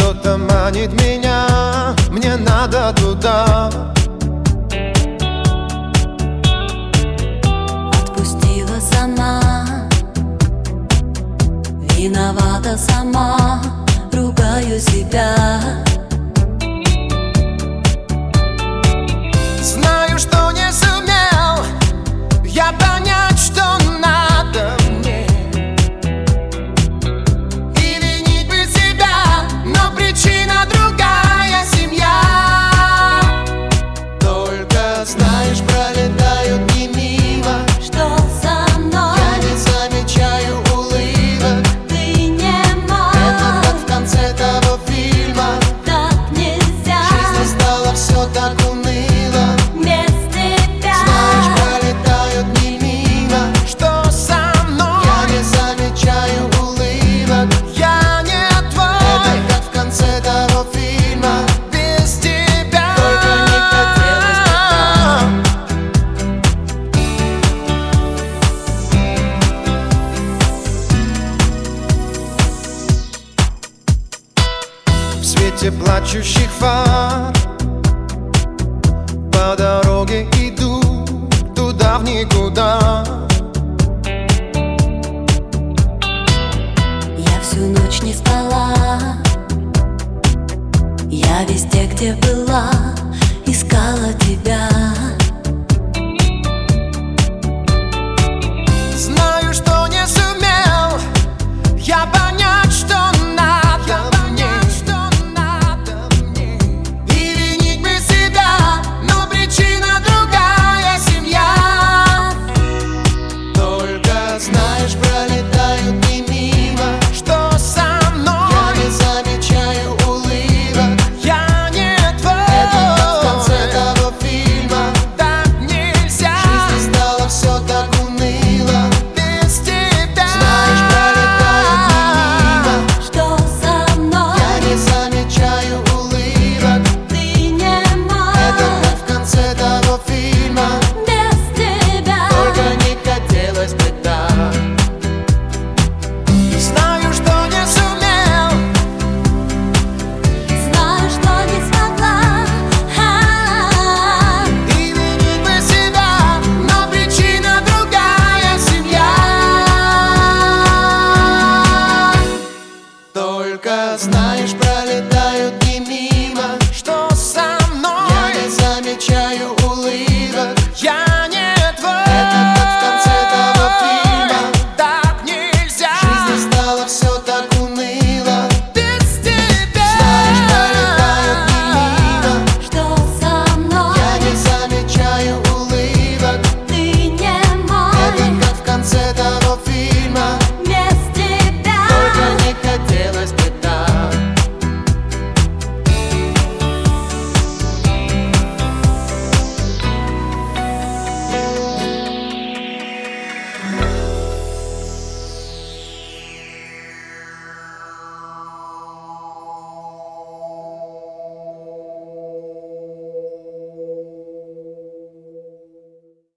Что-то манит меня, мне надо туда. Отпустила сама, виновата сама, ругаю себя. Знаю, что не сумел я понять, что надо мне, и винить бы себя, но причина другая — семья. Только знаешь, пролетают дни мимо, Что со мной? я не замечаю улыбок. Ты не мой. Это как в конце того фильма. Так нельзя. Жизнь стала все так уныло. Без тебя. Знаешь, пролетают дни мимо. Что со мной? Я не замечаю улыбок. Я не твой. Это как в конце того фильма. Без тебя. Только не хотелось в свете плачущих фар по дороге иду туда в никуда. Я всю ночь не спала, я везде, где была, искала тебя. Знаю, что не сумел я понять, что надо мне, и винить бы себя, но причина другая — семья. Только знаешь, пролетают дни мимо. Что со мной? Я не замечаю улыбок. Я не твой. Это как в конце того фильма. Так нельзя. Жизнь стала все так уныло. Без тебя. Знаешь, пролетают дни мимо. Что со мной? Я не замечаю улыбок. Ты не мой. Это как в конце того фильма. Без тебя. Только не хотелось бы так. Знаю, что не сумел. Знаю, что не смогла. И винить бы себя, но причина другая — семья. Только знаешь, пролетает